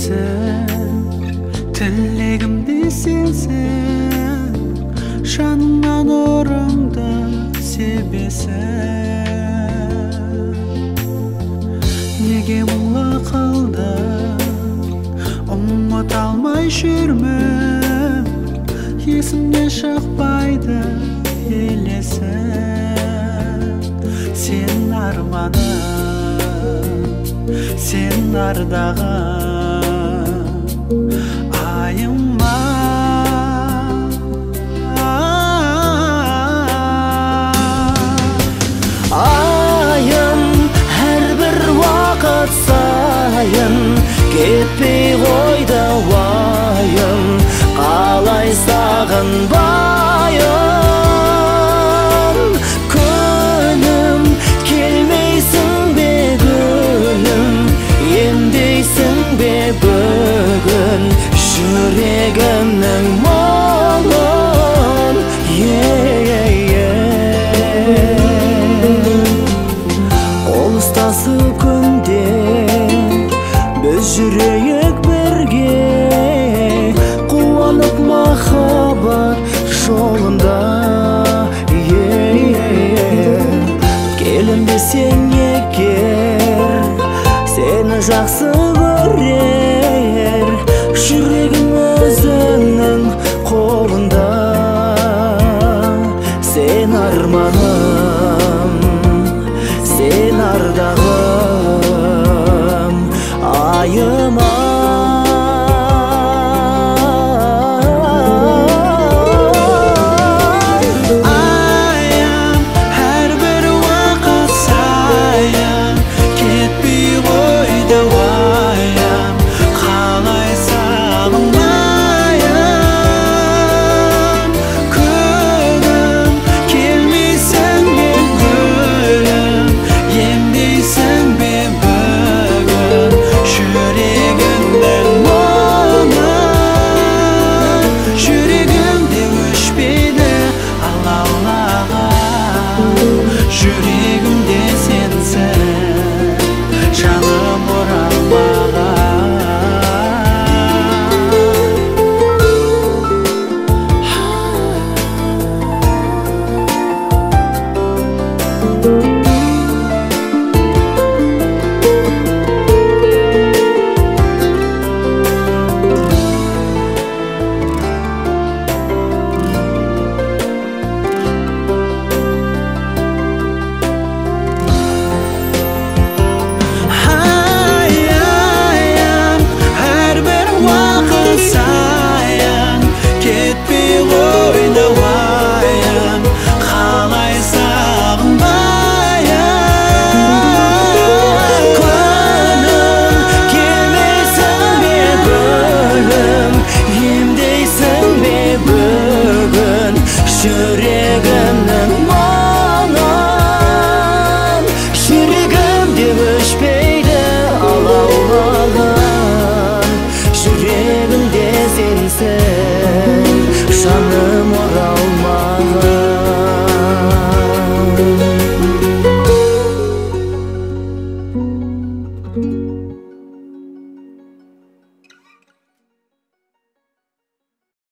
сен, тілегімді сенсің, жанымнан орынды себесің. Неге мұңла қалдың, ұмыта алмай жүрмін, есімнен шықпайды елесің. Сен арманым, сен ардағым, айыма. Айым, әрбір уақыт сайын кетпей қойды уайым, қалай сағынбайым. Күнім, келмейсің бе гүлім, емдейсің бе бүгін жүрегімнің мұңын. Қол ұстасып күнде біз жүрейік бірге, қуанып махаббат жолында. Келін десең егер, сені жақсы көрер, жүрегім өзіңнің қолында. Сен арманым, сен ардағым.